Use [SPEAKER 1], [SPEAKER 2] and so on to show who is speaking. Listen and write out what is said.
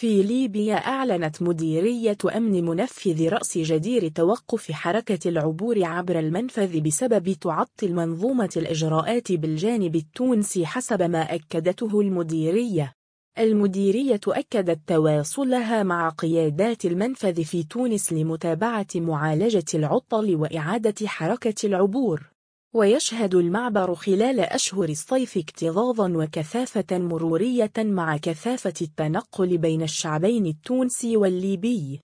[SPEAKER 1] في ليبيا أعلنت مديرية أمن منفذ رأس جدير توقف حركة العبور عبر المنفذ بسبب تعطل منظومة الإجراءات بالجانب التونسي حسب ما أكدته المديرية. المديرية أكدت تواصلها مع قيادات المنفذ في تونس لمتابعة معالجة العطل وإعادة حركة العبور. ويشهد المعبر خلال أشهر الصيف اكتظاظا وكثافة مرورية مع كثافة التنقل بين الشعبين التونسي والليبي.